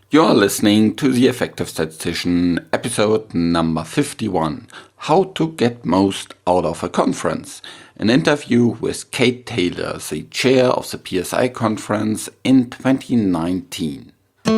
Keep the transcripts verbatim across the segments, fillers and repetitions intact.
You're listening to The Effective Statistician, episode number fifty-one, How to Get Most Out of a Conference. An interview with Kate Taylor, the chair of the P S I conference in twenty nineteen.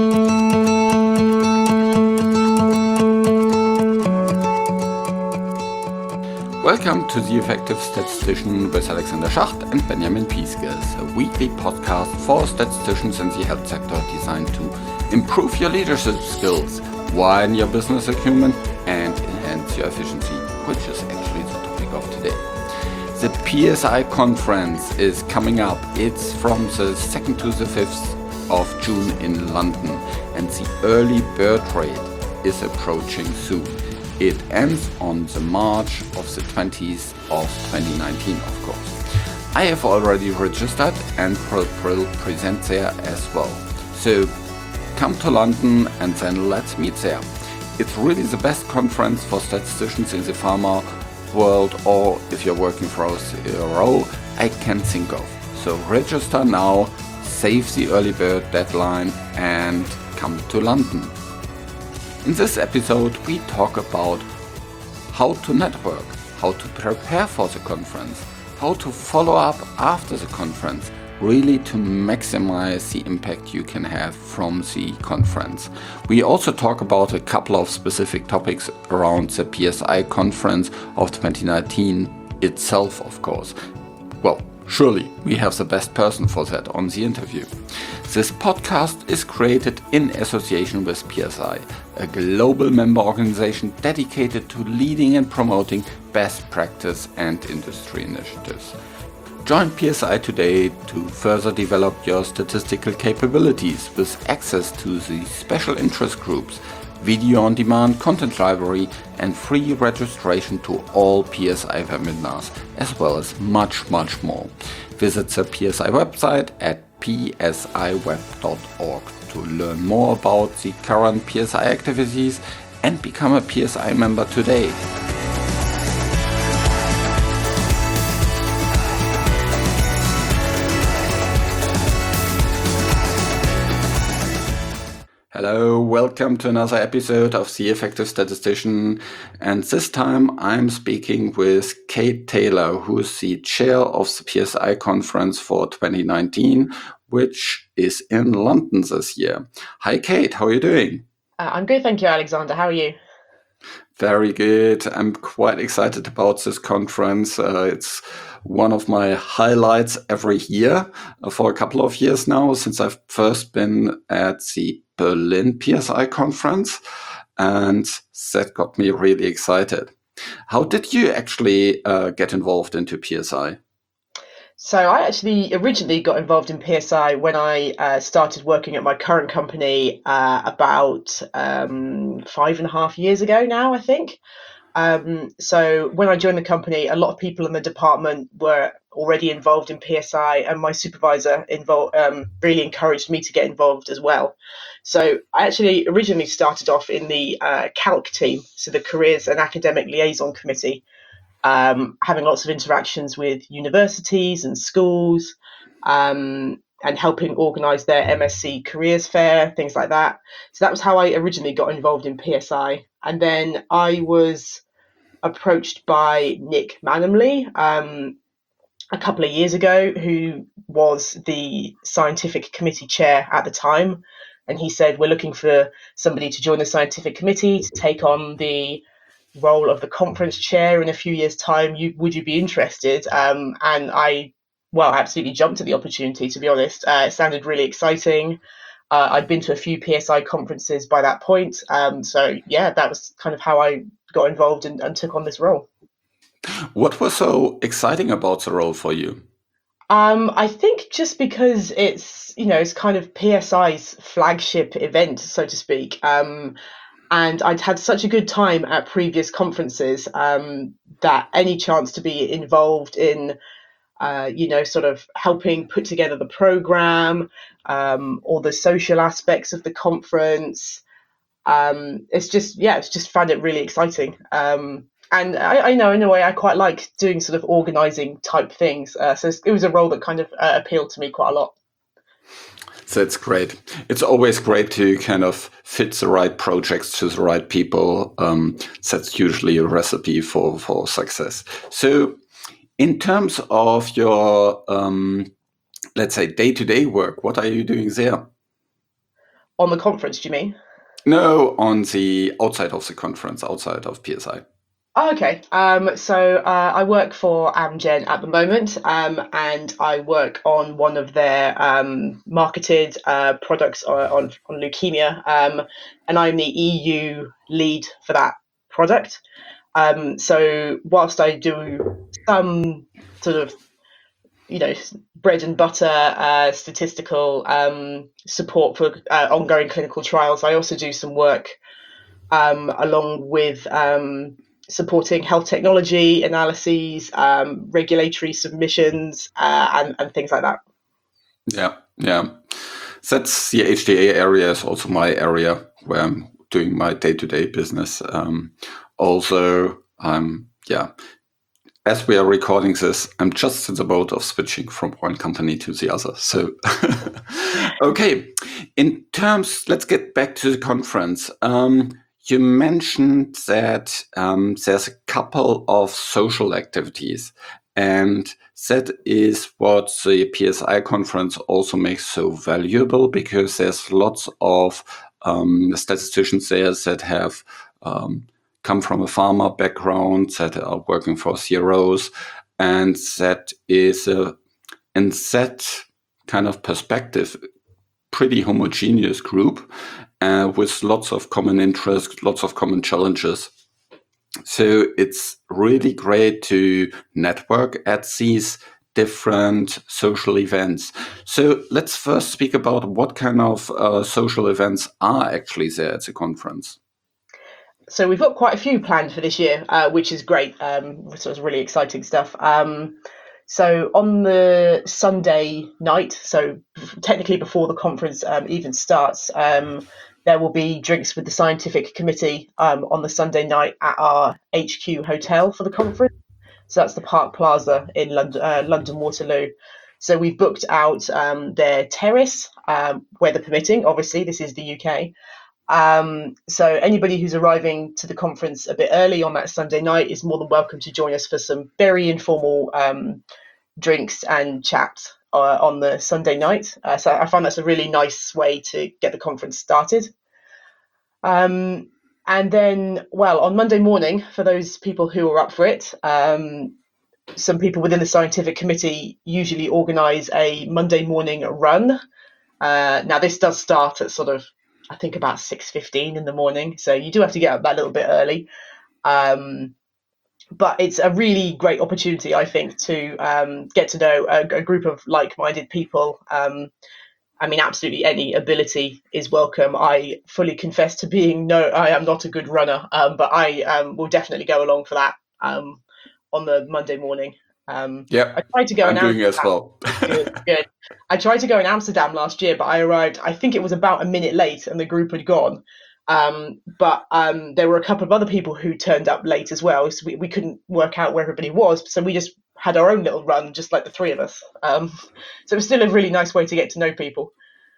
Welcome to The Effective Statistician with Alexander Schacht and Benjamin Pieskes, a weekly podcast for statisticians in the health sector designed to improve your leadership skills, widen your business acumen, and enhance your efficiency, which is actually the topic of today. The P S I conference is coming up. It's from the second to the fifth of June in London, and the early bird rate is approaching soon. It ends on the March of the twentieth of twenty nineteen, of course. I have already registered and will present there as well. So come to London and then let's meet there. It's really the best conference for statisticians in the pharma world, or if you're working for a C R O, I can think of. So register now, save the early bird deadline, and come to London. In this episode, we talk about how to network, how to prepare for the conference, how to follow up after the conference, really to maximize the impact you can have from the conference. We also talk about a couple of specific topics around the P S I conference of twenty nineteen itself, of course. Well, surely we have the best person for that on the interview. This podcast is created in association with P S I, a global member organization dedicated to leading and promoting best practice and industry initiatives. Join P S I today to further develop your statistical capabilities with access to the special interest groups, video on demand content library, and free registration to all P S I webinars, as well as much, much more. Visit the P S I website at p s i web dot org to learn more about the current P S I activities and become a P S I member today. Hello, welcome to another episode of The Effective Statistician, and this time I'm speaking with Kate Taylor, who is the chair of the P S I conference for twenty nineteen, which is in London this year. Hi Kate, how are you doing? Uh, I'm good, thank you, Alexander. How are you? Very good. I'm quite excited about this conference. Uh, it's one of my highlights every year uh, for a couple of years now, since I've first been at the Berlin P S I conference, and that got me really excited. How did you actually uh, get involved into P S I? So I actually originally got involved in P S I when I uh, started working at my current company uh, about um, five and a half years ago now, I think. Um, so when I joined the company, a lot of people in the department were already involved in P S I, and my supervisor involved, um, really encouraged me to get involved as well. So I actually originally started off in the uh, Calc team, so the Careers and Academic Liaison Committee, um, having lots of interactions with universities and schools, um, and helping organise their M S c Careers Fair, things like that. So that was how I originally got involved in P S I. And then I was approached by Nick Manumley um, a couple of years ago, who was the scientific committee chair at the time. And he said, we're looking for somebody to join the scientific committee to take on the role of the conference chair in a few years' time. You, would you be interested? Um, and I, well, absolutely jumped at the opportunity, to be honest. Uh, it sounded really exciting. Uh, I'd been to a few P S I conferences by that point. Um, so, yeah, that was kind of how I got involved and, and took on this role. What was so exciting about the role for you? Um, I think just because it's, you know, it's kind of P S I's flagship event, so to speak. Um, and I'd had such a good time at previous conferences um, that any chance to be involved in, uh, you know, sort of helping put together the program, um, all the social aspects of the conference, um, it's just, yeah, it's just found it really exciting. Um, And I, I know in a way I quite like doing sort of organising type things. Uh, so it was a role that kind of uh, appealed to me quite a lot. That's great. It's always great to kind of fit the right projects to the right people. Um, that's usually a recipe for, for success. So in terms of your, um, let's say, day-to-day work, what are you doing there? On the conference, do you mean? No, on the outside of the conference, outside of P S I. Oh, okay. Um, so uh, I work for Amgen at the moment, um, and I work on one of their um, marketed uh, products on, on, on leukemia, um, and I'm the E U lead for that product. Um, so whilst I do some sort of, you know, bread and butter uh, statistical um, support for uh, ongoing clinical trials, I also do some work um, along with um, supporting health technology analyses, um, regulatory submissions, uh, and, and things like that. Yeah, yeah. That's the H D A area is also my area where I'm doing my day-to-day business. Um, also, I'm, yeah, as we are recording this, I'm just in the mode of switching from one company to the other. So, okay. In terms, let's get back to the conference. Um, you mentioned that um, there's a couple of social activities, and that is what the P S I conference also makes so valuable, because there's lots of um, statisticians there that have um, come from a pharma background, that are working for C R Os, and that is a, in that kind of perspective, pretty homogeneous group uh, with lots of common interests, lots of common challenges. So it's really great to network at these different social events. So let's first speak about what kind of uh, social events are actually there at the conference. So we've got quite a few planned for this year, uh, which is great. Um, so it's really exciting stuff. Um, so on the Sunday night, so technically before the conference um, even starts, um, there will be drinks with the scientific committee um, on the Sunday night at our H Q hotel for the conference. So that's the Park Plaza in London, uh, London Waterloo. So we've booked out um, their terrace, um, weather permitting. Obviously, this is the U K. Um, so anybody who's arriving to the conference a bit early on that Sunday night is more than welcome to join us for some very informal um, drinks and chat uh, on the Sunday night. Uh, so I find that's a really nice way to get the conference started. Um, and then, well, on Monday morning, for those people who are up for it, um, some people within the scientific committee usually organise a Monday morning run. Uh, now, this does start at sort of, I think, about six fifteen in the morning. So you do have to get up that little bit early. Um, but it's a really great opportunity, I think, to um, get to know a, a group of like-minded people. Um, I mean, absolutely any ability is welcome. I fully confess to being no, I am not a good runner, um, but I um, will definitely go along for that um, on the Monday morning. Um, yeah, I tried to go I'm in doing it as well. good, good. I tried to go in Amsterdam last year, but I arrived, I think it was about a minute late and the group had gone. Um, but um, there were a couple of other people who turned up late as well. So we, we couldn't work out where everybody was. So we just had our own little run, just like the three of us. Um, so it was still a really nice way to get to know people.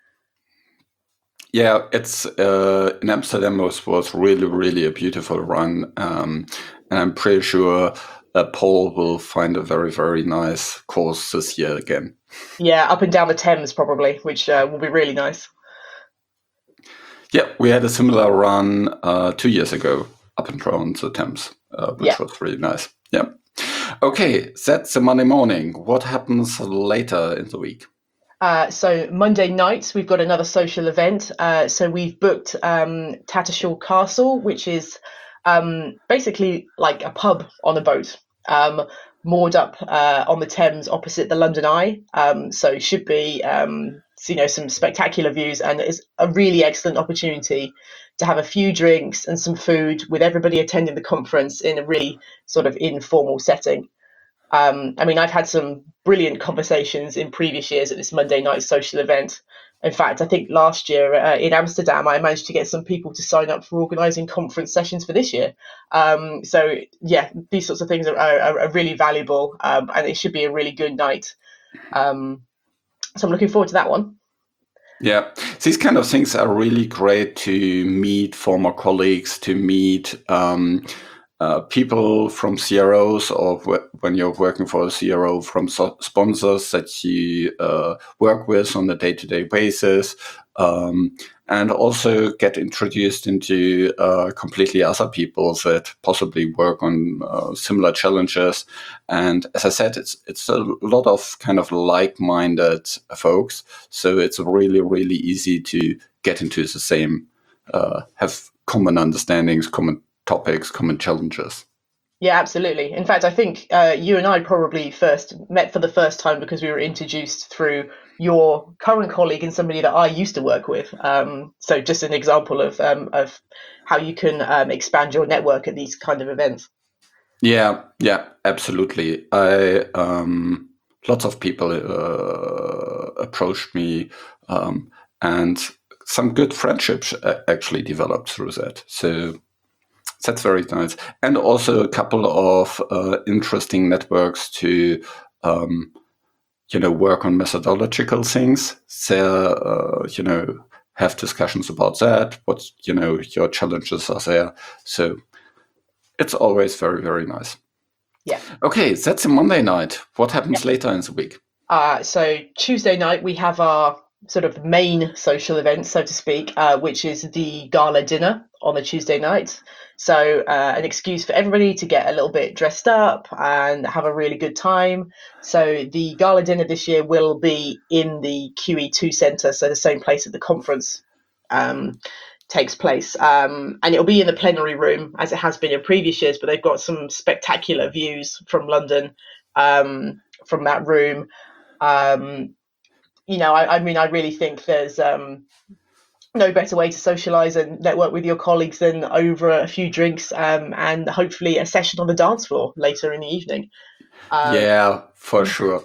Yeah, it's uh, in Amsterdam was, was really, really a beautiful run. Um, and I'm pretty sure uh, Paul will find a very, very nice course this year again. Yeah, up and down the Thames probably, which uh, will be really nice. Yeah, we had a similar run uh, two years ago up and down the Thames, uh, which yeah. was really nice. Yeah. Okay, that's the Monday morning. What happens later in the week? Uh, so Monday night, we've got another social event. Uh, so we've booked um, Tattershall Castle, which is um, basically like a pub on a boat, um, moored up uh, on the Thames opposite the London Eye. Um, so should be um, you know some spectacular views, and it's a really excellent opportunity to have a few drinks and some food with everybody attending the conference in a really sort of informal setting. Um, I mean, I've had some brilliant conversations in previous years at this Monday night social event. In fact, I think last year uh, in Amsterdam, I managed to get some people to sign up for organising conference sessions for this year. Um, so, yeah, these sorts of things are, are, are really valuable, um, and it should be a really good night. Um, so I'm looking forward to that one. Yeah, these kind of things are really great to meet former colleagues, to meet um, uh, people from C R Os, or w- when you're working for a C R O, from so- sponsors that you uh, work with on a day-to-day basis, um, and also get introduced into uh, completely other people that possibly work on uh, similar challenges. And as I said, it's it's a lot of kind of like-minded folks, so it's really really easy to get into the same, uh, have common understandings, common topics, common challenges. Yeah, absolutely. In fact, I think uh, you and I probably first met for the first time because we were introduced through your current colleague and somebody that I used to work with. Um, so just an example of um, of how you can um, expand your network at these kind of events. Yeah, yeah, absolutely. I um, lots of people uh, approached me, um, and some good friendships actually developed through that. So that's very nice. And also a couple of uh, interesting networks to, um, you know, work on methodological things. So, uh, you know, have discussions about that, what, you know, your challenges are there. So it's always very, very nice. Yeah. Okay, that's a Monday night. What happens Yeah. later in the week? Uh, so Tuesday night, we have our sort of main social event, so to speak, uh, which is the gala dinner on the Tuesday night. So uh, an excuse for everybody to get a little bit dressed up and have a really good time. So the gala dinner this year will be in the Q E two Centre, so the same place that the conference um, takes place. Um, and it'll be in the plenary room as it has been in previous years, but they've got some spectacular views from London um, from that room. Um, you know, I, I mean, I really think there's um, no better way to socialize and network with your colleagues than over a few drinks um, and hopefully a session on the dance floor later in the evening. Um, Yeah, for sure.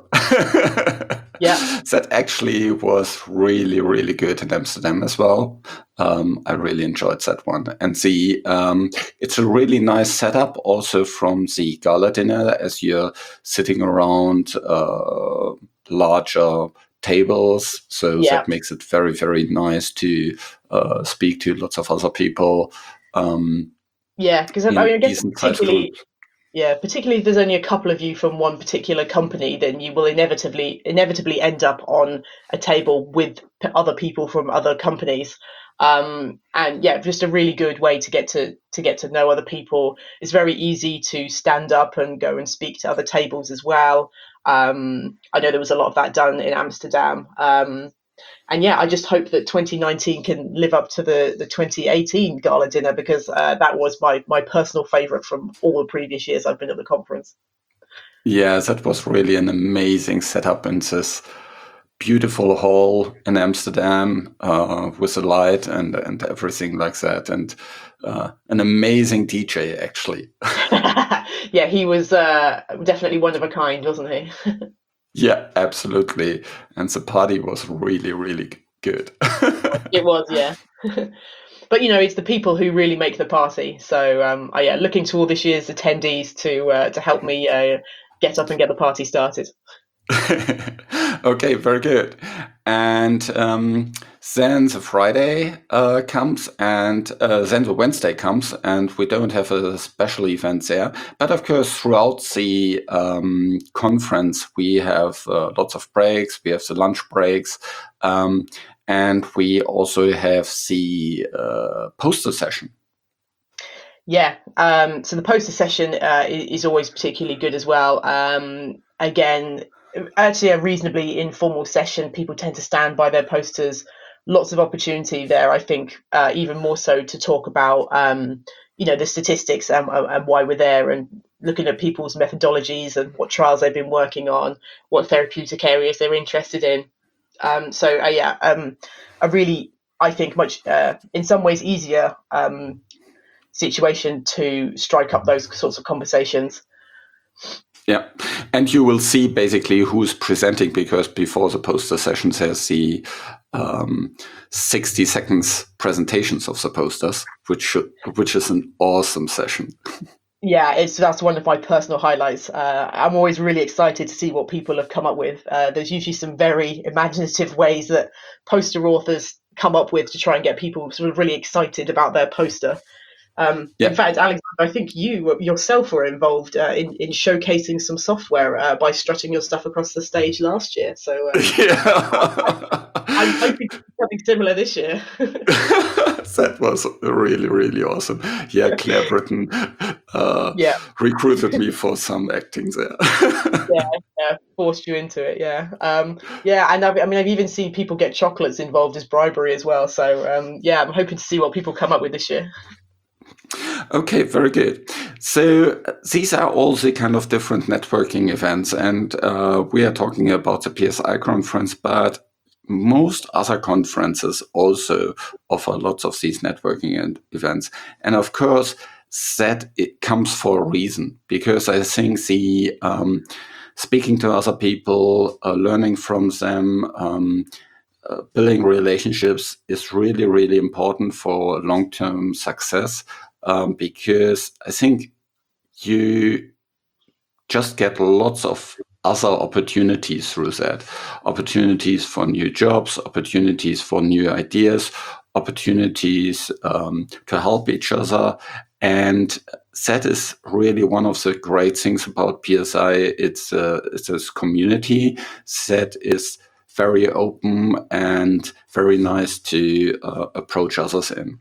yeah. That actually was really, really good in Amsterdam as well. Um, I really enjoyed that one. And the um, it's a really nice setup also from the gala dinner, as you're sitting around uh, larger tables. So Yeah. that makes it very, very nice to uh, speak to lots of other people. Um, Yeah, because I mean, I guess decent sized particularly, group. yeah, particularly if there's only a couple of you from one particular company, then you will inevitably inevitably end up on a table with p- other people from other companies. Um, and yeah, just a really good way to get to to get to know other people. It's very easy to stand up and go and speak to other tables as well. Um, I know there was a lot of that done in Amsterdam. Um, and yeah, I just hope that twenty nineteen can live up to the, the twenty eighteen gala dinner, because uh, that was my, my personal favorite from all the previous years I've been at the conference. Yeah, that was really an amazing setup in this beautiful hall in Amsterdam uh, with the light and, and everything like that. And uh, an amazing D J, actually. Yeah, he was uh, definitely one of a kind, wasn't he? Yeah, absolutely. And the party was really, really good. It was, yeah. But you know, it's the people who really make the party. So um, I, yeah, looking to all this year's attendees to uh, to help me uh, get up and get the party started. Okay, very good. And um, then the Friday uh, comes, and uh, then the Wednesday comes, and we don't have a special event there. But of course, throughout the um, conference, we have uh, lots of breaks. We have the lunch breaks. Um, and we also have the uh, poster session. Yeah, um, so the poster session uh, is always particularly good as well. Um, again, actually a reasonably informal session. People tend to stand by their posters. Lots of opportunity there, I think, uh, even more so to talk about, um, you know, the statistics and, and why we're there, and looking at people's methodologies and what trials they've been working on, what therapeutic areas they're interested in. Um, so uh, yeah, um, a really, I think, much uh, in some ways easier um, situation to strike up those sorts of conversations. Yeah, and you will see basically who's presenting, because before the poster session there's the um, sixty seconds presentations of the posters, which should, which is an awesome session. Yeah, it's that's one of my personal highlights. Uh, I'm always really excited to see what people have come up with. Uh, there's usually some very imaginative ways that poster authors come up with to try and get people sort of really excited about their poster. Um, in Yeah. fact, Alexander, I think you yourself were involved uh, in in showcasing some software uh, by strutting your stuff across the stage last year. So um, I, I'm Yeah. hoping to do something similar this year. That was really, really awesome. Yeah, Claire Britton uh, Yeah, recruited me for some acting there. yeah, yeah, forced you into it. Yeah, um, yeah, and I've, I mean, I've even seen people get chocolates involved as bribery as well. So um, yeah, I'm hoping to see what people come up with this year. Okay, very good. So uh, these are all the kind of different networking events, and uh, we are talking about the P S I conference, but most other conferences also offer lots of these networking and events. And of course, that it comes for a reason, because I think the um, speaking to other people, uh, learning from them, um, uh, building relationships is really, really important for long-term success, um, because I think you just get lots of other opportunities through that. Opportunities for new jobs, opportunities for new ideas, opportunities um, to help each other. And that is really one of the great things about P S I. It's, uh, it's this community that is very open and very nice to uh, approach others in.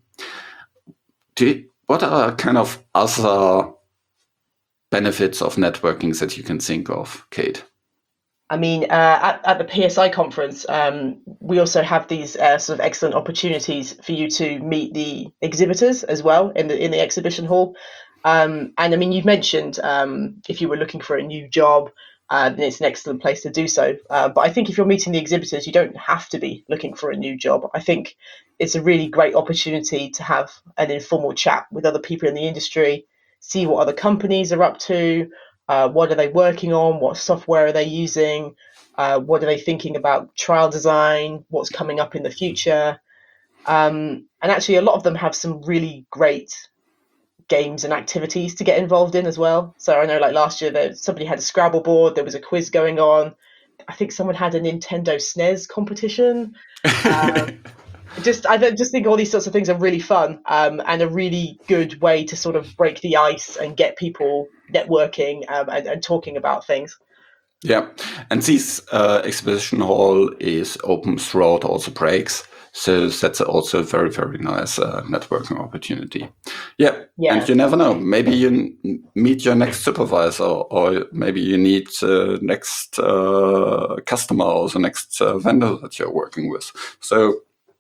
Do you, what are kind of other benefits of networking that you can think of, Kate? I mean, uh, at, at the P S I conference, um, we also have these uh, sort of excellent opportunities for you to meet the exhibitors as well in the in the exhibition hall. Um, and I mean, you've mentioned um, if you were looking for a new job, uh, then it's an excellent place to do so. Uh, but I think if you're meeting the exhibitors, you don't have to be looking for a new job. I think it's a really great opportunity to have an informal chat with other people in the industry, see what other companies are up to. Uh, what are they working on? What software are they using? Uh, what are they thinking about trial design? What's coming up in the future? Um, and actually, a lot of them have some really great games and activities to get involved in as well. So I know, like last year, there somebody had a Scrabble board. There was a quiz going on. I think someone had a Nintendo S N E S competition. Um, just I just think all these sorts of things are really fun, um, and a really good way to sort of break the ice and get people networking um, and, and talking about things. Yeah, and this uh, exhibition hall is open throughout all the breaks, so that's also a very, very nice uh, networking opportunity. Yeah, Yeah, and you never know, maybe you n- meet your next supervisor, or maybe you need uh, next uh, customer or the next uh, vendor that you're working with. So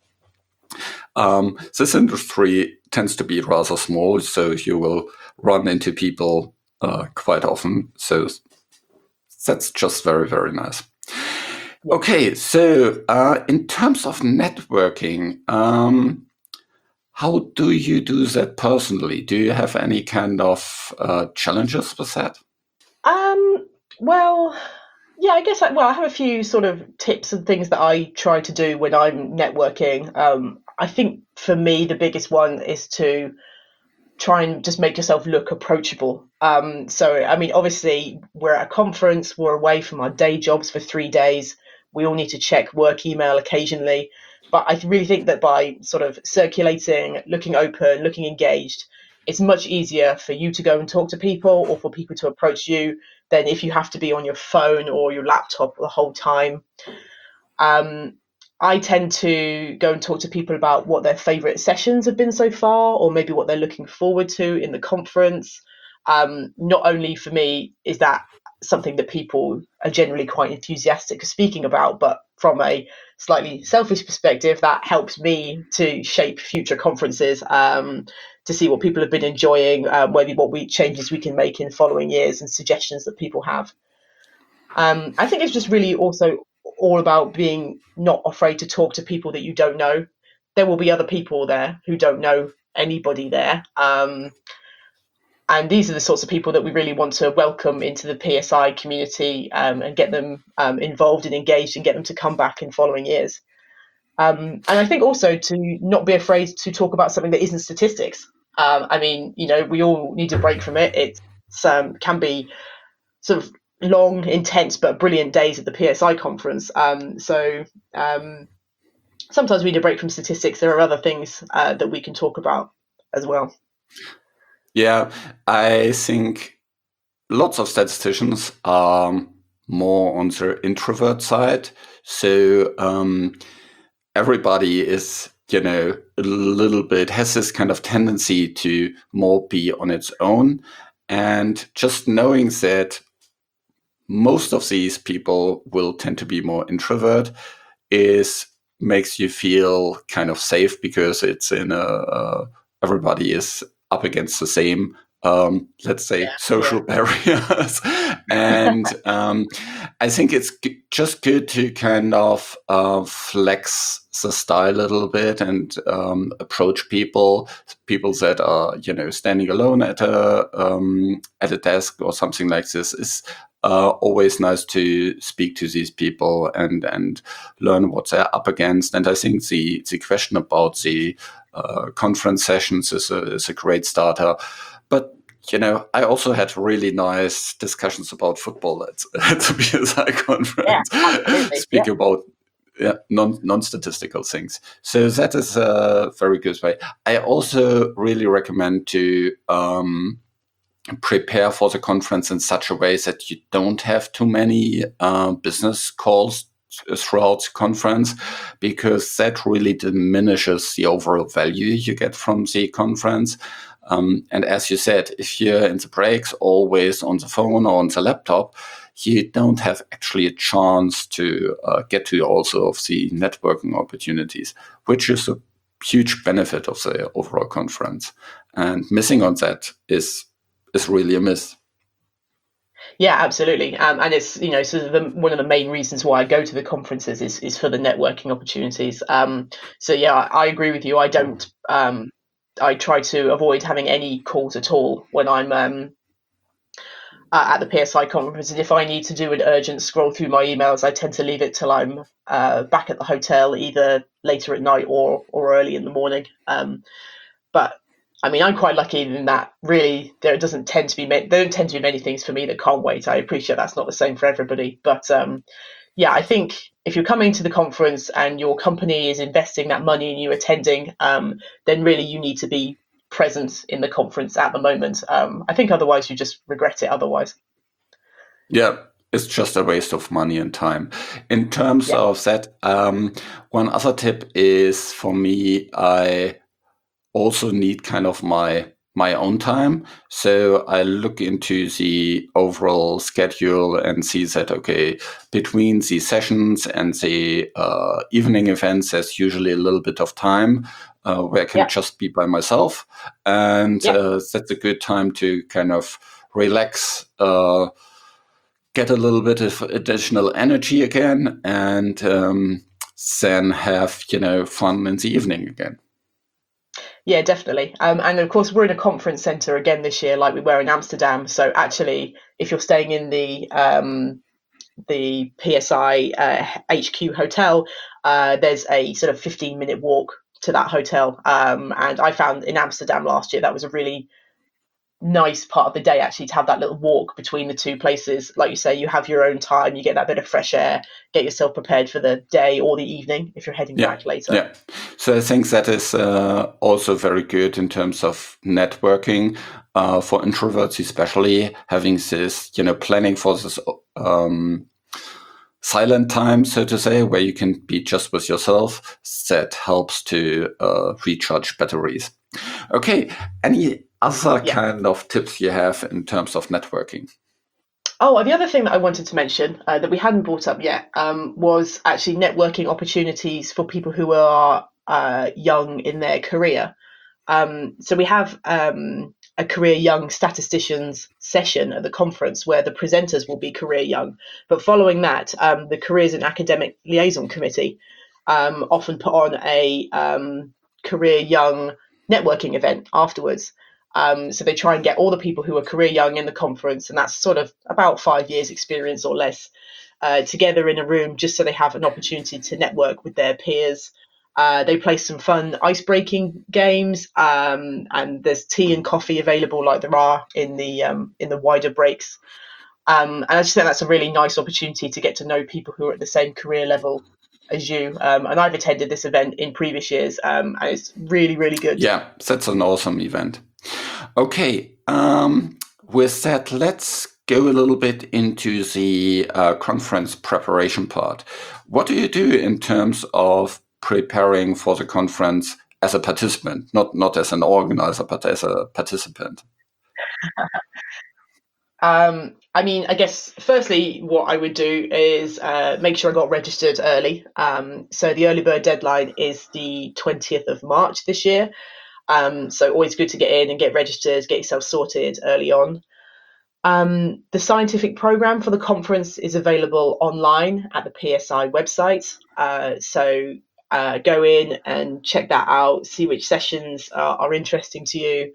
um, this industry tends to be rather small, so you will run into people uh, quite often. So that's just very, very nice. yeah. Okay, so uh, in terms of networking, um, how do you do that personally? Do you have any kind of uh, challenges with that? Um, well, yeah, I guess I, well, I have a few sort of tips and things that I try to do when I'm networking. Um, I think for me, the biggest one is to try and just make yourself look approachable. Um, so, I mean, obviously, we're at a conference, we're away from our day jobs for three days. We all need to check work email occasionally. But I really think that by sort of circulating, looking open, looking engaged, it's much easier for you to go and talk to people or for people to approach you than if you have to be on your phone or your laptop the whole time. Um, I tend to go and talk to people about what their favourite sessions have been so far, or maybe what they're looking forward to in the conference. Um, not only for me is that something that people are generally quite enthusiastic of speaking about, but from a slightly selfish perspective, that helps me to shape future conferences, um, to see what people have been enjoying, uh, maybe what we changes we can make in following years and suggestions that people have. Um, I think it's just really also all about being not afraid to talk to people that you don't know. There will be other people there who don't know anybody there. Um, and these are the sorts of people that we really want to welcome into the P S I community, um, and get them um, involved and engaged and get them to come back in following years. Um, and I think also to not be afraid to talk about something that isn't statistics. Um, I mean, you know, we all need a break from it. It's um, can be sort of long, intense, but brilliant days at the P S I conference. Um, so um, sometimes we need a break from statistics. There are other things uh, that we can talk about as well. Yeah, I think lots of statisticians are more on the introvert side. So um, everybody is, you know, a little bit has this kind of tendency to more be on its own. And just knowing that most of these people will tend to be more introvert is makes you feel kind of safe, because it's in a uh, everybody is up against the same um, let's say Yeah, social yeah. barriers. And um, I think it's g- just good to kind of uh, flex the style a little bit and um, approach people people that are, you know, standing alone at a um, at a desk or something like this. Is uh, always nice to speak to these people and and learn what they're up against. And I think the the question about the uh, conference sessions is a, is a great starter. But you know, I also had really nice discussions about football at, at the P S I conference. Yeah, Speak yeah. about yeah, non non statistical things. So that is a very good way. I also really recommend to um, prepare for the conference in such a way that you don't have too many uh, business calls throughout the conference, because that really diminishes the overall value you get from the conference. Um, and as you said, if you're in the breaks always on the phone or on the laptop, you don't have actually a chance to uh, get to also of the networking opportunities, which is a huge benefit of the overall conference. And missing on that is is really a miss. Yeah, absolutely. Um, and it's, you know, sort of the, one of the main reasons why I go to the conferences is, is for the networking opportunities. Um, so yeah, I, I agree with you. I don't, um, I try to avoid having any calls at all when I'm um, uh, at the P S I conference. And if I need to do an urgent scroll through my emails, I tend to leave it till I'm uh, back at the hotel, either later at night or or early in the morning. Um, but I mean, I'm quite lucky in that really there doesn't tend to be ma- there don't tend to be many things for me that can't wait. I appreciate that's not the same for everybody, but um, yeah, I think if you're coming to the conference and your company is investing that money in you attending, um, then really you need to be present in the conference at the moment. Um, I think otherwise you just regret it otherwise. Yeah, it's just a waste of money and time. In terms Yeah. of that, um, one other tip is for me, I also need kind of my my own time. So I look into the overall schedule and see that, okay, between the sessions and the uh, evening events, there's usually a little bit of time uh, where I can Yeah. just be by myself. And Yeah. uh, that's a good time to kind of relax, uh, get a little bit of additional energy again, and um, then have, you know, fun in the evening again. Yeah, definitely. Um, and of course, we're in a conference centre again this year, like we were in Amsterdam. So actually, if you're staying in the um, the P S I uh, H Q hotel, uh, there's a sort of fifteen minute walk to that hotel. Um, and I found in Amsterdam last year that was a really nice part of the day, actually, to have that little walk between the two places. Like you say, you have your own time, you get that bit of fresh air, get yourself prepared for the day or the evening if you're heading Yeah, back later. yeah. So I think that is uh, also very good in terms of networking uh, for introverts, especially having this, you know, planning for this um, silent time, so to say, where you can be just with yourself. That helps to uh, recharge batteries. Okay, any other Yeah. kind of tips you have in terms of networking? Oh, the other thing that I wanted to mention uh, that we hadn't brought up yet um, was actually networking opportunities for people who are uh, young in their career. Um, so we have um, a career young statisticians session at the conference where the presenters will be career young. But following that, um, the Careers and Academic Liaison Committee um, often put on a um, career young networking event afterwards. Um, so they try and get all the people who are career young in the conference, and that's sort of about five years experience or less, uh, together in a room just so they have an opportunity to network with their peers. Uh, they play some fun ice-breaking games, um, and there's tea and coffee available like there are in the um, in the wider breaks. Um, and I just think that's a really nice opportunity to get to know people who are at the same career level as you. Um, and I've attended this event in previous years, um, and it's really, really good. Yeah, that's an awesome event. Okay, um, with that, let's go a little bit into the uh, conference preparation part. What do you do in terms of preparing for the conference as a participant, not not as an organizer, but as a participant? Um, I mean, I guess firstly, what I would do is uh, make sure I got registered early. Um, so the early bird deadline is the twentieth of March this year. Um, so always good to get in and get registered, get yourself sorted early on. Um, the scientific program for the conference is available online at the P S I website. Uh, so uh, go in and check that out, see which sessions are, are interesting to you.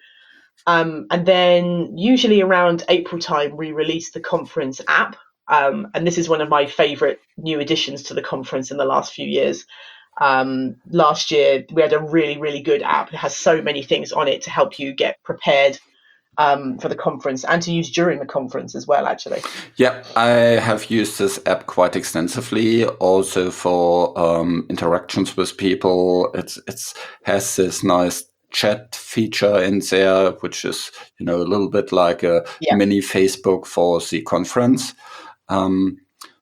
Um, and then usually around April time, we release the conference app. Um, and this is one of my favorite new additions to the conference in the last few years. Um, last year, we had a really, really good app. It has so many things on it to help you get prepared um, for the conference and to use during the conference as well, actually. Yeah, I have used this app quite extensively, also for um, interactions with people. It's it's has this nice chat feature in there, which is, you know, a little bit like a Yeah. mini Facebook for the conference. Um,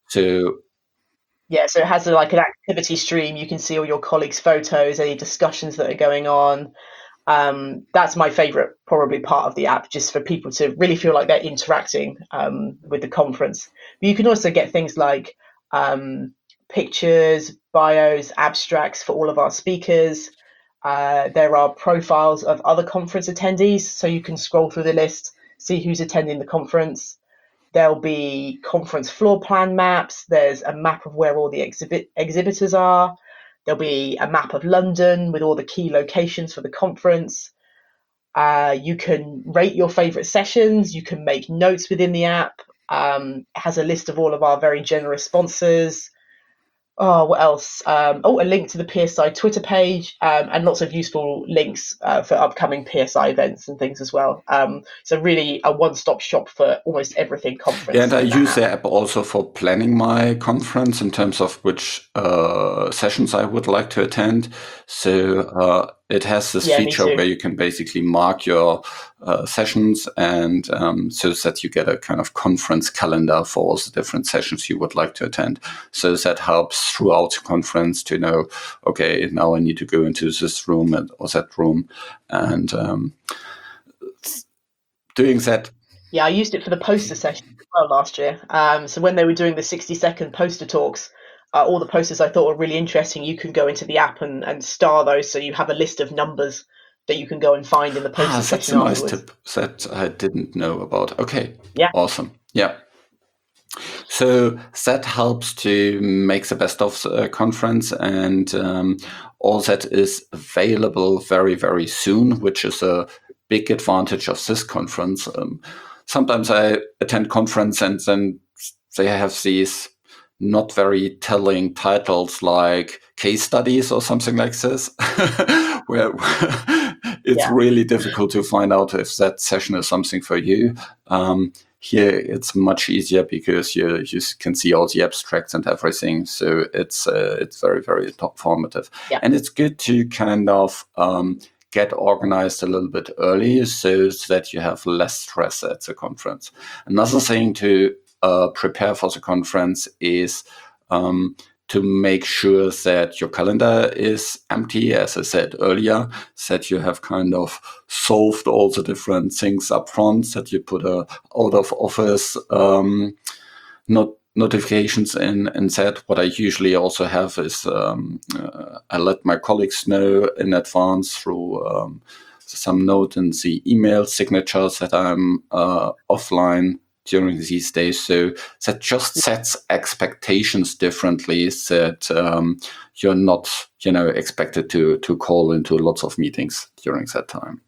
so Yeah, so it has a, like an activity stream. You can see all your colleagues' photos, any discussions that are going on. Um, that's my favorite, probably part of the app, just for people to really feel like they're interacting um, with the conference. But you can also get things like um, pictures, bios, abstracts for all of our speakers. Uh, there are profiles of other conference attendees, so you can scroll through the list, see who's attending the conference. There'll be conference floor plan maps. There's a map of where all the exhibit exhibitors are. There'll be a map of London with all the key locations for the conference. Uh, you can rate your favorite sessions. You can make notes within the app. Um, it has a list of all of our very generous sponsors. Oh, what else? Um, oh, a link to the P S I Twitter page, um, and lots of useful links uh, for upcoming P S I events and things as well. Um, so really a one-stop shop for almost everything conference. Yeah, and I use the app also for planning my conference in terms of which uh, sessions I would like to attend. So uh, it has this Yeah, feature where you can basically mark your uh, sessions, and um, so that you get a kind of conference calendar for all the different sessions you would like to attend. So that helps throughout the conference to know, okay, now I need to go into this room or that room, and um, doing that. Yeah, I used it for the poster session as well last year. Um, so when they were doing the sixty second poster talks, uh, all the posters I thought were really interesting, you can go into the app and, and star those, so you have a list of numbers that you can go and find in the poster ah, section that's a afterwards. nice tip that I didn't know about. Okay, yeah, awesome. Yeah. So that helps to make the best of the conference, and um, all that is available very, very soon, which is a big advantage of this conference. Um, sometimes I attend conference and then they have these not very telling titles like case studies or something like this, where it's yeah. really difficult to find out if that session is something for you. Um, here it's much easier because you you can see all the abstracts and everything, so it's uh, it's very, very formative. Yeah. And it's good to kind of um, get organized a little bit early so that you have less stress at the conference. Another thing to uh, prepare for the conference is um, to make sure that your calendar is empty, as I said earlier, that you have kind of solved all the different things up front, that you put a out of office um, not notifications in, and that. What I usually also have is um, uh, I let my colleagues know in advance through um, some note in the email signatures that I'm uh, offline during these days. So that just sets expectations differently, that um, you're not, you know, expected to to call into lots of meetings during that time.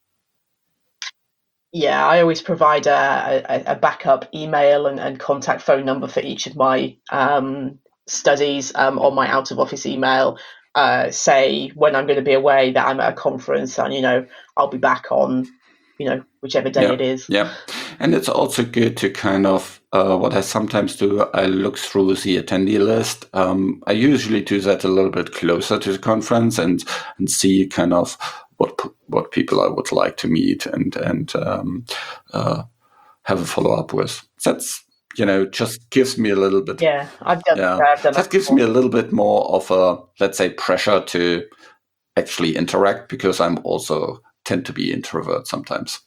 Yeah, I always provide a, a, a backup email and, and contact phone number for each of my um, studies um, on my out of office email. uh, say when I'm going to be away, that I'm at a conference, and you know I'll be back on, you know, whichever day yeah, it is. Yeah, and it's also good to kind of uh, what I sometimes do. I look through the attendee list. Um, I usually do that a little bit closer to the conference and and see kind of what what people I would like to meet and and um, uh, have a follow up with. That's you know just gives me a little bit. Yeah, I've done. Yeah, I've done that that gives before. me a little bit more of a, let's say, pressure to actually interact, because I'm also tend to be introvert sometimes.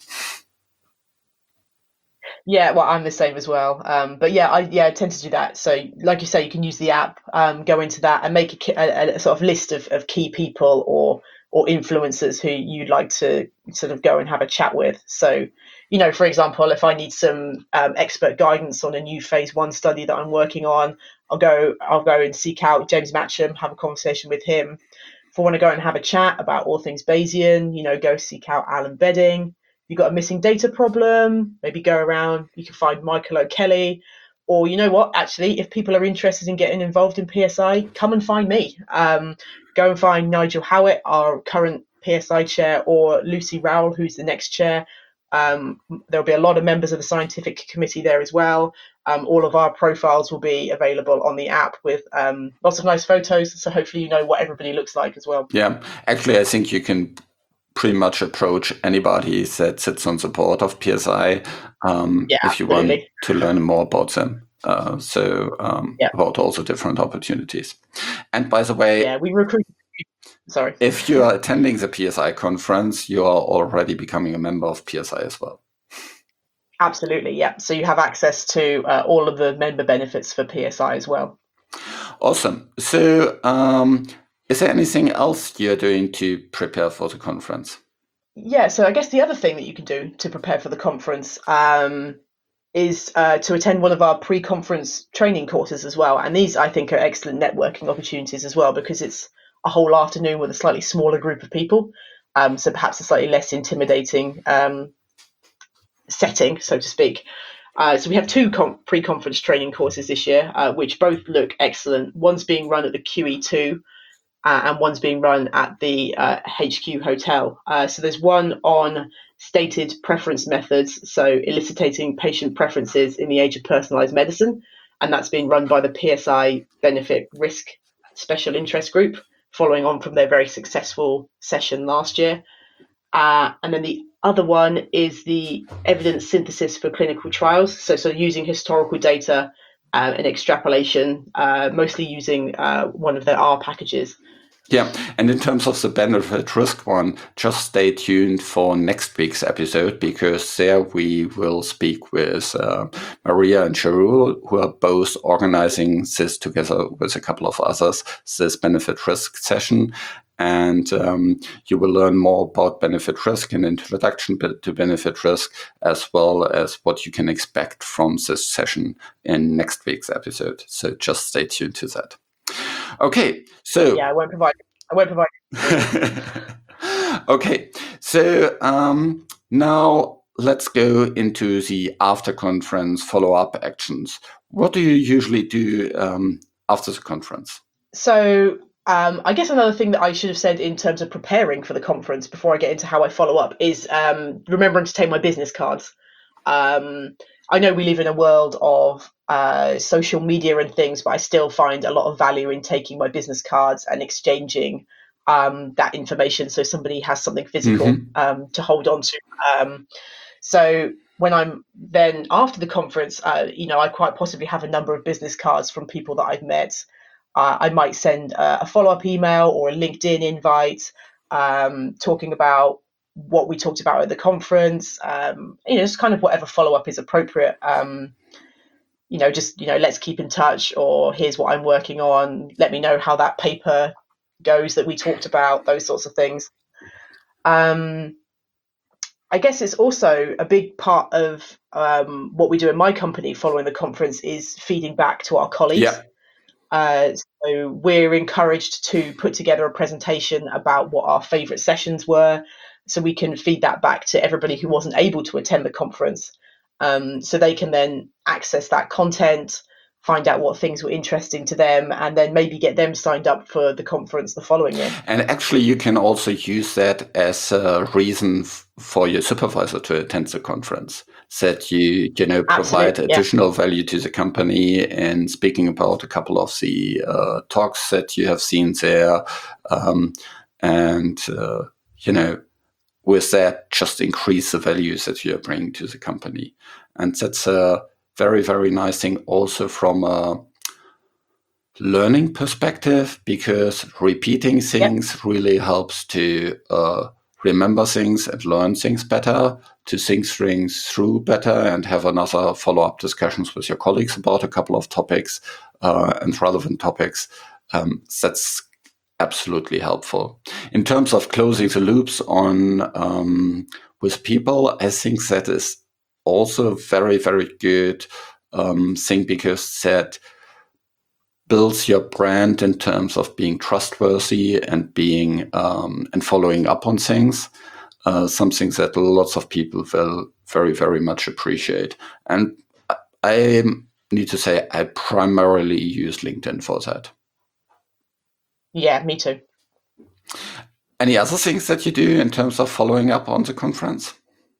Yeah, well, I'm the same as well. Um, but yeah, I yeah I tend to do that. So, like you say, you can use the app, um, go into that, and make a, a, a sort of list of, of key people or or influencers who you'd like to sort of go and have a chat with. So, you know, for example, if I need some um, expert guidance on a new phase one study that I'm working on, I'll go I'll go and seek out James Matcham, have a conversation with him. If I want to go and have a chat about all things Bayesian, you know, go seek out Alan Bedding. You've got a missing data problem, maybe go around, you can find Michael O'Kelly. Or you know what, actually, if people are interested in getting involved in P S I, come and find me. Um, go and find Nigel Howitt, our current P S I chair, or Lucy Rowell, who's the next chair. Um, there'll be a lot of members of the scientific committee there as well. Um, all of our profiles will be available on the app with um, lots of nice photos. So hopefully you know what everybody looks like as well. Yeah, actually, I think you can pretty much approach anybody that sits on the board of P S I um, yeah, if you absolutely. want to learn more about them. Uh, so um, yeah. about all the different opportunities. And by the way, yeah, we recruit. Sorry. If you are attending the P S I conference, you are already becoming a member of P S I as well. Absolutely, yeah. So you have access to uh, all of the member benefits for P S I as well. Awesome. So um, is there anything else you're doing to prepare for the conference? Yeah, so I guess the other thing that you can do to prepare for the conference um, is uh, to attend one of our pre-conference training courses as well. And these, I think, are excellent networking opportunities as well, because it's a whole afternoon with a slightly smaller group of people. Um, so perhaps a slightly less intimidating um, setting, so to speak. Uh, so we have two com- pre-conference training courses this year, uh, which both look excellent. One's being run at the Q E two, uh, and one's being run at the uh, H Q Hotel. Uh, so there's one on stated preference methods, so eliciting patient preferences in the age of personalised medicine, and that's being run by the P S I Benefit Risk Special Interest Group, following on from their very successful session last year. Uh, and then the other one is the evidence synthesis for clinical trials. So, so using historical data uh, and extrapolation, uh, mostly using uh, one of their R packages. Yeah, and in terms of the benefit risk one, just stay tuned for next week's episode, because there we will speak with uh, Maria and Sharul, who are both organizing this together with a couple of others, this benefit risk session. And um, you will learn more about benefit risk and introduction to benefit risk, as well as what you can expect from this session in next week's episode. So just stay tuned to that. Okay, so yeah, I won't provide. I won't provide. Okay, so um, now let's go into the after conference follow up actions. What do you usually do um, after the conference? So. Um, I guess another thing that I should have said in terms of preparing for the conference before I get into how I follow up is um, remembering to take my business cards. Um, I know we live in a world of uh, social media and things, but I still find a lot of value in taking my business cards and exchanging um, that information so somebody has something physical mm-hmm. um, to hold on to. Um, so when I'm then after the conference, uh, you know, I quite possibly have a number of business cards from people that I've met. Uh, I might send uh, a follow-up email or a LinkedIn invite um, talking about what we talked about at the conference, um, you know, just kind of whatever follow-up is appropriate. Um, you know, just, you know, let's keep in touch, or here's what I'm working on. Let me know how that paper goes that we talked about, those sorts of things. Um, I guess it's also a big part of um, what we do in my company following the conference is feeding back to our colleagues. Yeah. Uh, so we're encouraged to put together a presentation about what our favourite sessions were, so we can feed that back to everybody who wasn't able to attend the conference, um, so they can then access that content, find out what things were interesting to them, and then maybe get them signed up for the conference the following year. And actually, you can also use that as a reason f- for your supervisor to attend the conference. That you, you know, provide Absolutely, yeah. additional value to the company and speaking about a couple of the uh, talks that you have seen there. Um, and, uh, you know, with that, just increase the values that you are bringing to the company. And that's a very, very nice thing also from a learning perspective, because repeating things yep. really helps to uh, remember things and learn things better, to think things through better and have another follow-up discussions with your colleagues about a couple of topics uh, and relevant topics. Um, that's absolutely helpful. In terms of closing the loops on um, with people, I think that is also very, very good um, thing, because that builds your brand in terms of being trustworthy and being um, and following up on things. Uh, something that lots of people will very, very much appreciate. And I need to say, I primarily use LinkedIn for that. Yeah, me too. Any other things that you do in terms of following up on the conference?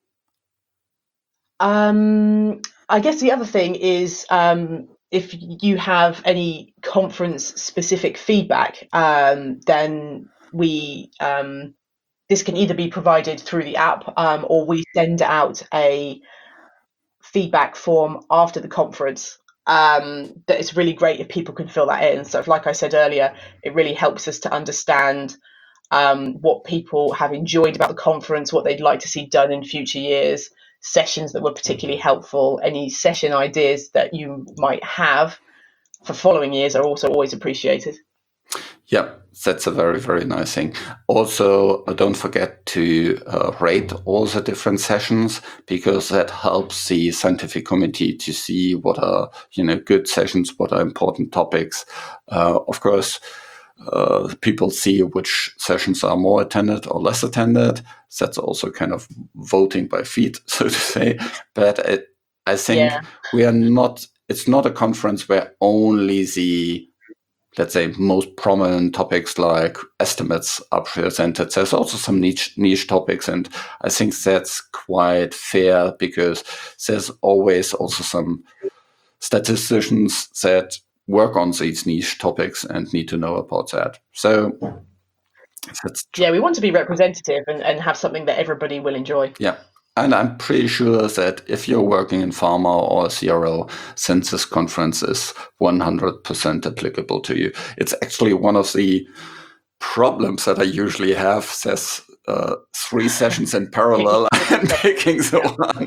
Um, I guess the other thing is um, if you have any conference-specific feedback, um, then we um, this can either be provided through the app um, or we send out a feedback form after the conference. Um, that is really great if people can fill that in. So, like I said earlier, it really helps us to understand um, what people have enjoyed about the conference, what they'd like to see done in future years, sessions that were particularly helpful, any session ideas that you might have for following years are also always appreciated. Yeah, that's a very, very nice thing. Also, uh, don't forget to uh, rate all the different sessions, because that helps the scientific committee to see what are, you know, good sessions, what are important topics. Uh, of course, uh, people see which sessions are more attended or less attended. That's also kind of voting by feet, so to say. But it, I think yeah. we are not, it's not a conference where only the, let's say, most prominent topics like estimates are presented. There's also some niche niche topics, and I think that's quite fair, because there's always also some statisticians that work on these niche topics and need to know about that. So that's yeah, we want to be representative and, and have something that everybody will enjoy. Yeah. And I'm pretty sure that if you're working in pharma or C R O, since this conference is one hundred percent applicable to you. It's actually one of the problems that I usually have. There's uh, three sessions in parallel and picking the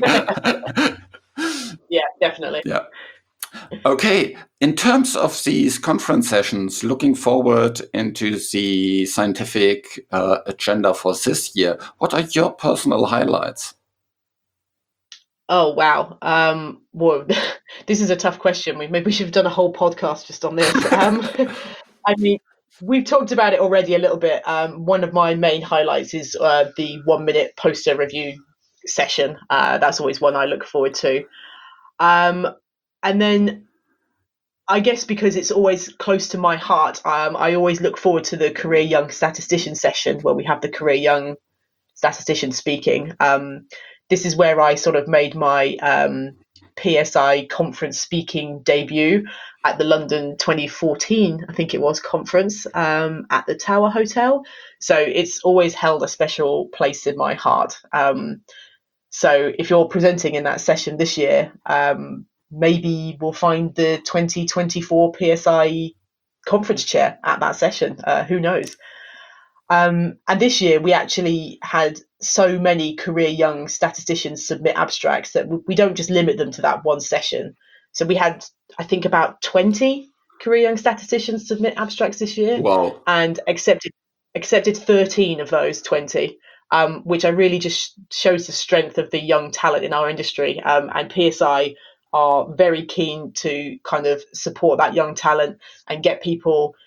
one. Yeah, definitely. Yeah. Okay. In terms of these conference sessions, looking forward into the scientific uh, agenda for this year, what are your personal highlights? Oh, wow. Um, well, this is a tough question. We maybe we should have done a whole podcast just on this. Um, I mean, we've talked about it already a little bit. Um, one of my main highlights is uh, the one minute poster review session. Uh, that's always one I look forward to. Um, and then I guess because it's always close to my heart, um, I always look forward to the Career Young Statistician session, where we have the Career Young statistician speaking. Um, This is where I sort of made my um, P S I conference speaking debut at the London twenty fourteen, I think it was, conference um, at the Tower Hotel. So it's always held a special place in my heart. Um, so if you're presenting in that session this year, um, maybe we'll find the twenty twenty-four P S I conference chair at that session. Uh, who knows? Um, and this year we actually had so many Career Young statisticians submit abstracts that we don't just limit them to that one session. So we had, I think, about twenty Career Young statisticians submit abstracts this year. Wow. And accepted accepted thirteen of those twenty, um, which I really just shows the strength of the young talent in our industry. Um, and P S I are very keen to kind of support that young talent and get people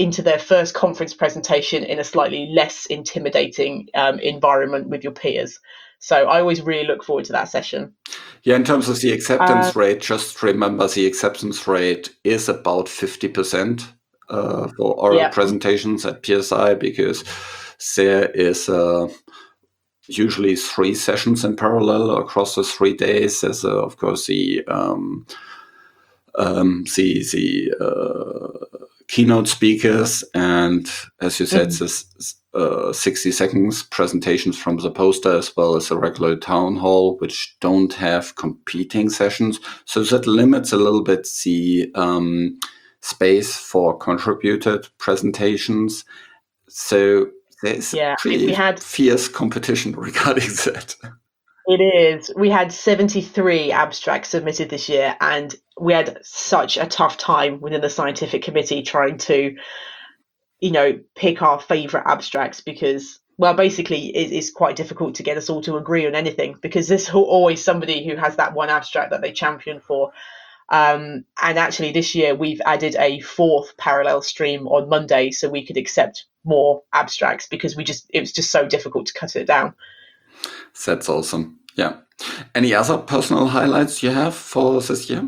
into their first conference presentation in a slightly less intimidating um, environment with your peers. So I always really look forward to that session. Yeah, in terms of the acceptance uh, rate, just remember the acceptance rate is about fifty percent uh, for oral yeah. presentations at P S I, because there is uh, usually three sessions in parallel across the three days. There's, uh, of course, the um, um, the the uh, keynote speakers, and as you said, mm-hmm. this uh, sixty seconds presentations from the poster, as well as a regular town hall, which don't have competing sessions. So that limits a little bit the um, space for contributed presentations. So there's yeah, pretty we had fierce competition regarding that. It is. We had seventy-three abstracts submitted this year, and we had such a tough time within the scientific committee trying to, you know, pick our favorite abstracts, because, well, basically it is quite difficult to get us all to agree on anything, because there's always somebody who has that one abstract that they champion for. Um, and actually this year we've added a fourth parallel stream on Monday so we could accept more abstracts, because we just, it was just so difficult to cut it down. That's awesome. Yeah. Any other personal highlights you have for this year?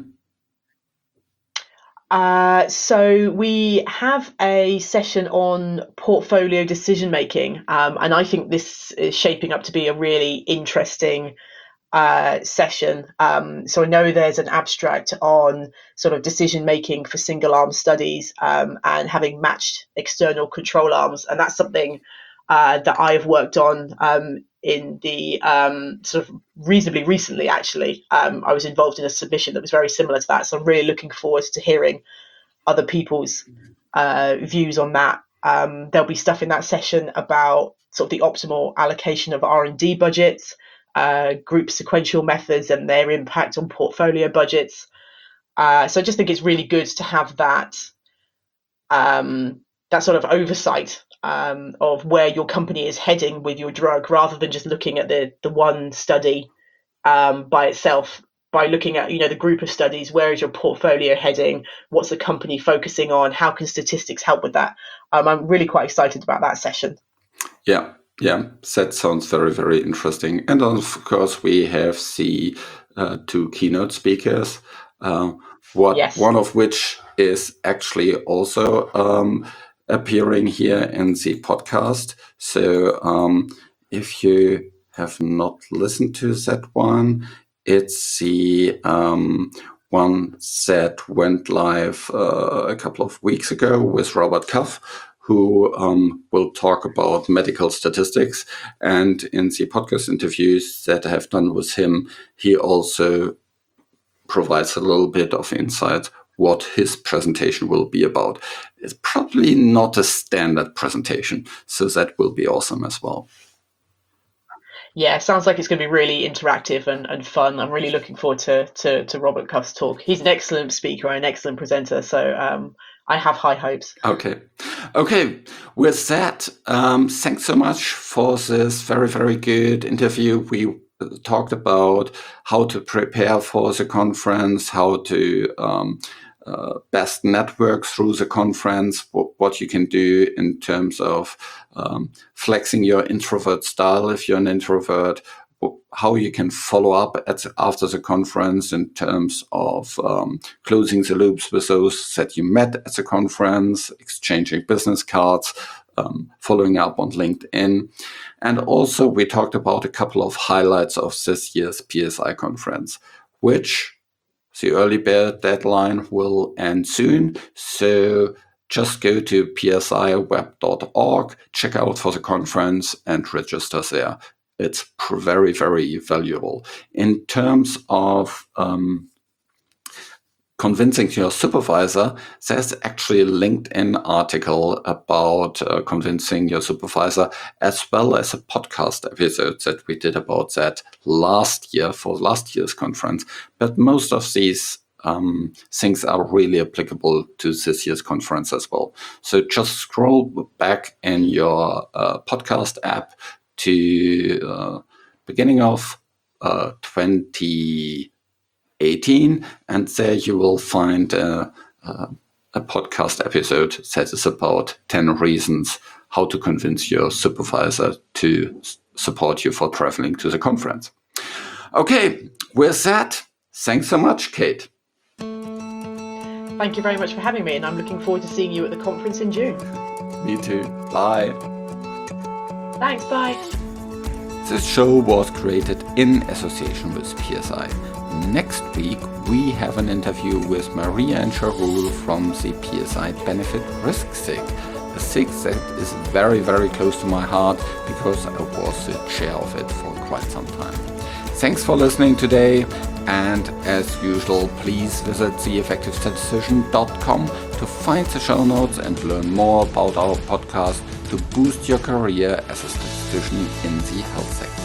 Uh, so we have a session on portfolio decision making, um, and I think this is shaping up to be a really interesting uh, session. Um, so I know there's an abstract on sort of decision making for single arm studies um, and having matched external control arms, and that's something uh, that I've worked on um, in the um, sort of reasonably recently, actually. Um, I was involved in a submission that was very similar to that. So I'm really looking forward to hearing other people's uh, views on that. Um, there'll be stuff in that session about sort of the optimal allocation of R and D budgets, uh, group sequential methods and their impact on portfolio budgets. Uh, so I just think it's really good to have that, um, that sort of oversight Um, of where your company is heading with your drug, rather than just looking at the the one study um, by itself. By looking at, you know, the group of studies, where is your portfolio heading? What's the company focusing on? How can statistics help with that? Um, I'm really quite excited about that session. Yeah, yeah, that sounds very, very interesting. And of course, we have the uh, two keynote speakers, uh, what yes. one of which is actually also um, appearing here in the podcast. So um, if you have not listened to that one, it's the um, one that went live uh, a couple of weeks ago with Robert Cuff, who um, will talk about medical statistics. And in the podcast interviews that I have done with him, he also provides a little bit of insight what his presentation will be about. It's probably not a standard presentation, so that will be awesome as well. Yeah, sounds like it's going to be really interactive and, and fun. I'm really looking forward to, to, to Robert Cuff's talk. He's an excellent speaker and an excellent presenter, so um, I have high hopes. Okay. Okay, with that, um, thanks so much for this very, very good interview. We talked about how to prepare for the conference, how to um, uh, best network through the conference, w- what you can do in terms of um, flexing your introvert style if you're an introvert, w- how you can follow up at after the conference in terms of um, closing the loops with those that you met at the conference, exchanging business cards, um, following up on LinkedIn. And also we talked about a couple of highlights of this year's P S I conference, which the early bird deadline will end soon. So just go to p s i web dot org, check out for the conference and register there. It's very, very valuable. In terms of um, convincing your supervisor, there's actually a LinkedIn article about uh, convincing your supervisor, as well as a podcast episode that we did about that last year for last year's conference. But most of these um, things are really applicable to this year's conference as well. So just scroll back in your uh, podcast app to uh, beginning of uh, twenty eighteen, and there you will find uh, uh, a podcast episode that is about ten reasons how to convince your supervisor to s- support you for traveling to the conference. Okay, with that, thanks so much, Kate. Thank you very much for having me, and I'm looking forward to seeing you at the conference in June. Me too. Bye. Thanks, bye. This show was created in association with P S I. Next week, we have an interview with Maria and Sharul from the P S I Benefit Risk S I G, a S I G that is very, very close to my heart because I was the chair of it for quite some time. Thanks for listening today, and as usual, please visit the effective statistician dot com to find the show notes and learn more about our podcast to boost your career as a statistician in the health sector.